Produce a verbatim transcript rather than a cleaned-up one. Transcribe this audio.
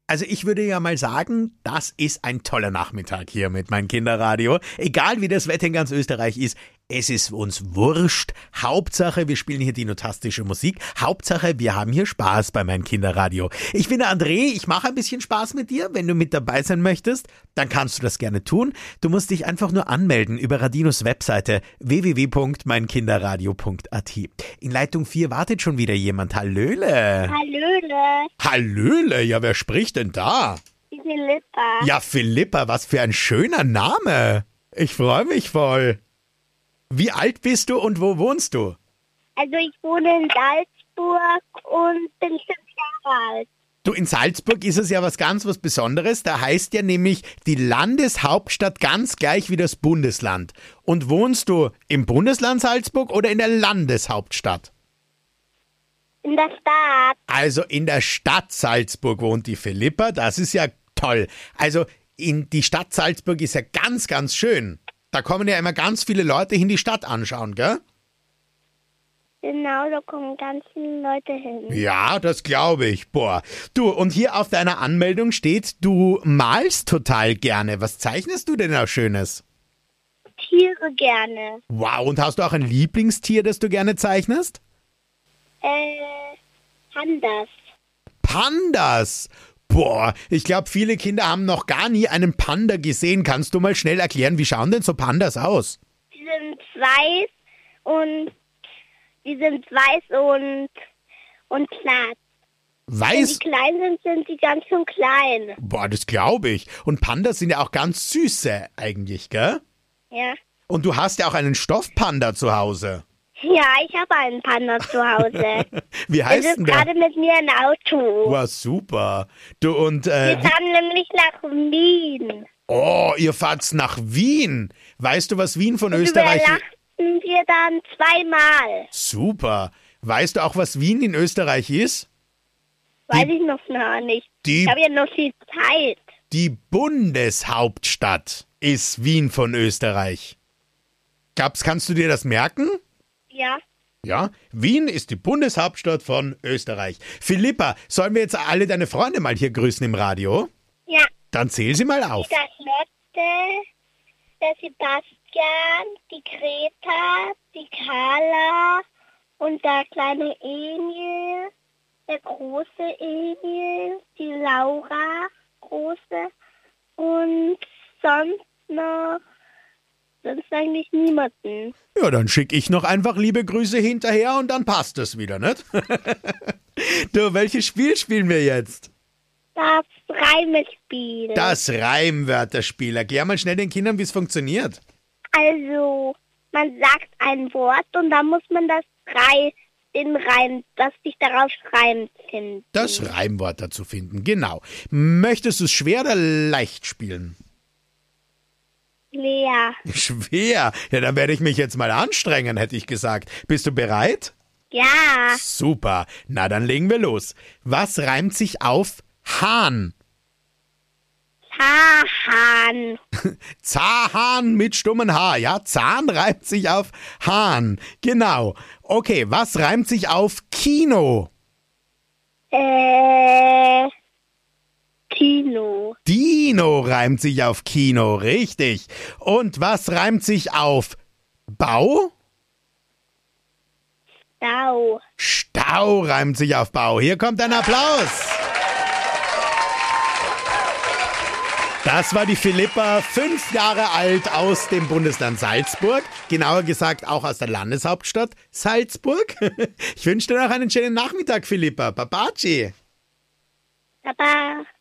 Also ich würde ja mal sagen, das ist ein toller Nachmittag hier mit meinem Kinderradio. Egal wie das Wetter in ganz Österreich ist, es ist uns wurscht. Hauptsache, wir spielen hier dinotastische Musik. Hauptsache, wir haben hier Spaß bei meinem Kinderradio. Ich bin der André, ich mache ein bisschen Spaß mit dir. Wenn du mit dabei sein möchtest, dann kannst du das gerne tun. Du musst dich einfach nur anmelden über Radinos Webseite w w w punkt mein kinderradio punkt a t. In Leitung vier wartet schon wieder jemand. Hallöle. Hallöle. Hallöle, ja, wer spricht denn da? Die Philippa. Ja, Philippa, was für ein schöner Name. Ich freue mich voll. Wie alt bist du und wo wohnst du? Also ich wohne in Salzburg und bin fünf Jahre alt. Du, in Salzburg ist es ja was ganz was Besonderes. Da heißt ja nämlich die Landeshauptstadt ganz gleich wie das Bundesland. Und wohnst du im Bundesland Salzburg oder in der Landeshauptstadt? In der Stadt. Also in der Stadt Salzburg wohnt die Philippa. Das ist ja toll. Also in die Stadt Salzburg ist ja ganz, ganz schön. Da kommen ja immer ganz viele Leute hin, die Stadt anschauen, gell? Genau, da kommen ganz viele Leute hin. Ja, das glaube ich. Boah. Du, und hier auf deiner Anmeldung steht, du malst total gerne. Was zeichnest du denn auch Schönes? Tiere gerne. Wow, und hast du auch ein Lieblingstier, das du gerne zeichnest? Äh, Pandas. Pandas. Boah, ich glaube, viele Kinder haben noch gar nie einen Panda gesehen. Kannst du mal schnell erklären, wie schauen denn so Pandas aus? Die sind weiß und die sind weiß und und glatt. Weiß? Wenn die klein sind, sind die ganz schön klein. Boah, das glaube ich. Und Pandas sind ja auch ganz süße eigentlich, gell? Ja. Und du hast ja auch einen Stoffpanda zu Hause. Ja, ich habe einen Panda zu Hause. Wie Er heißt sitzt denn der? gerade mit mir im Auto. Wow, super. Du und, äh, Wir fahren nämlich nach Wien. oh, ihr fahrt nach Wien. Weißt du, was Wien von Österreich... Übernachten wir dann zweimal. Super. Weißt du auch, was Wien in Österreich ist? Weiß ich noch gar nicht. Die, Ich habe ja noch viel Zeit. die Bundeshauptstadt ist Wien von Österreich. Gab's, kannst du dir das merken? Ja. Ja, Wien ist die Bundeshauptstadt von Österreich. Philippa, sollen wir jetzt alle deine Freunde mal hier grüßen im Radio? Ja. Dann zähl sie mal auf. Die Charlotte, der Sebastian, die Greta, die Carla und der kleine Emil, der große Emil, die Laura, große und sonst noch, sonst eigentlich niemanden. Ja, dann schicke ich noch einfach liebe Grüße hinterher und dann passt es wieder, nicht? Du, welches Spiel spielen wir jetzt? Das Reimespiel. Das Reimwörterspiel. Erklär mal schnell den Kindern, wie es funktioniert. Also, man sagt ein Wort und dann muss man das Rei, den Reim, das sich darauf reimt, finden. Das Reimwort dazu finden, genau. Möchtest du es schwer oder leicht spielen? Schwer. Schwer? Ja, dann werde ich mich jetzt mal anstrengen, hätte ich gesagt. Bist du bereit? Ja. Super. Na, dann legen wir los. Was reimt sich auf Hahn? Zahn. Zahn mit stummen H, ja? Zahn reimt sich auf Hahn. Genau. Okay, was reimt sich auf Kino? Äh, Kino. Dino reimt sich auf Kino, richtig. Und was reimt sich auf Bau? Stau. Stau reimt sich auf Bau. Hier kommt ein Applaus. Das war die Philippa, fünf Jahre alt, aus dem Bundesland Salzburg. Genauer gesagt auch aus der Landeshauptstadt Salzburg. Ich wünsche dir noch einen schönen Nachmittag, Philippa. Babaci. Baba.